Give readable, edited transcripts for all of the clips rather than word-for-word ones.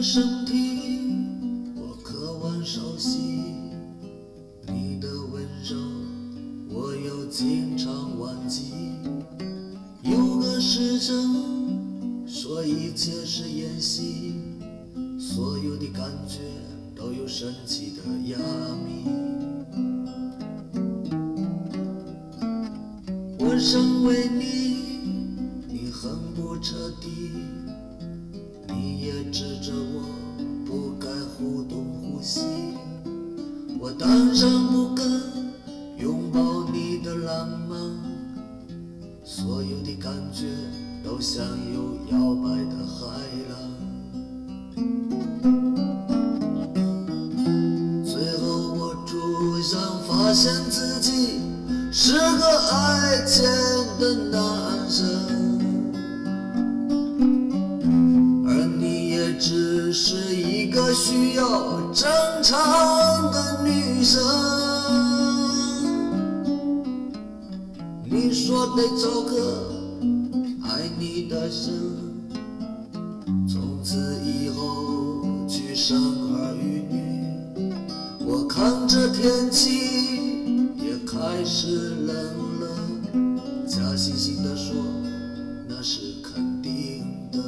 声听，我渴望熟悉你的温柔，我又经常忘记。有个时辰说一切是演戏，所有的感觉都有神奇的压密。我认为你很不彻底，你也指着我不该互动呼吸。我当然不敢拥抱你的浪漫，所有的感觉都像有摇摆的海浪。最后我突然发现自己是个爱钱的男人，而你也只是一个需要正常的女生。你说得找个爱你的人，从此以后去生儿育女。我看着天气也开始冷了，假惺惺地说那是肯定的。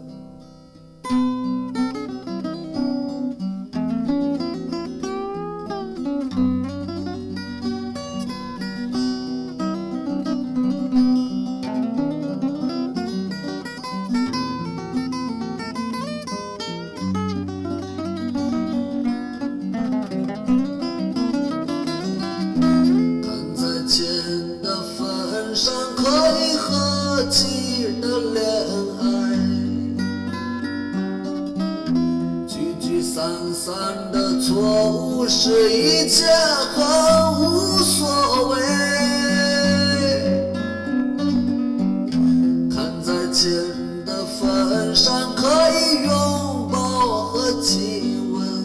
可以和气的恋爱，聚聚散散的错误是一切很无所谓。看在钱的份上，可以拥抱和亲吻，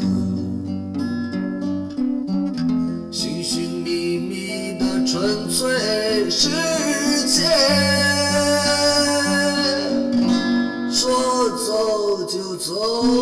寻寻觅觅的纯粹是说走就走，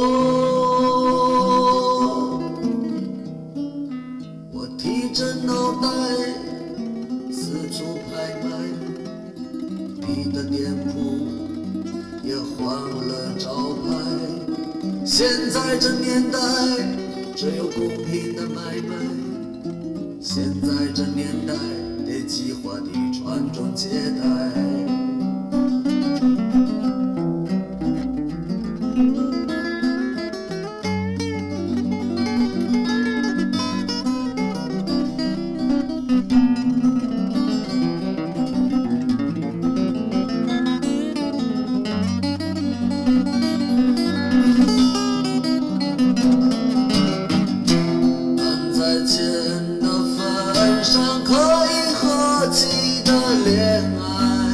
我提着脑袋四处拍卖，你的店铺也换了招牌。现在这年代只有公平的买卖，现在这年代得计划的传宗接代。看在钱的份上，可以和气的恋爱，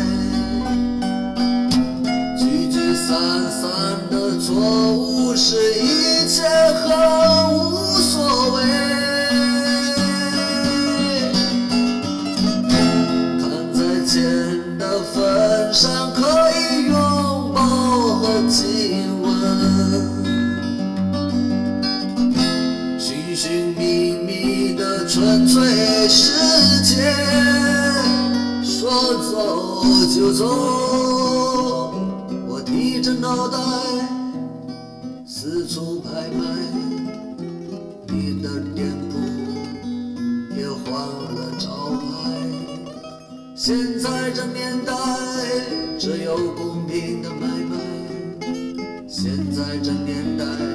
聚聚散散的错误是一切很无所谓。看在钱的份上，可以拥抱和亲吻，寻寻觅觅的纯粹世界，说走就走。我低着脑袋四处拍卖，你的店铺也换了招牌。现在这年代只有公平的买卖，现在这年代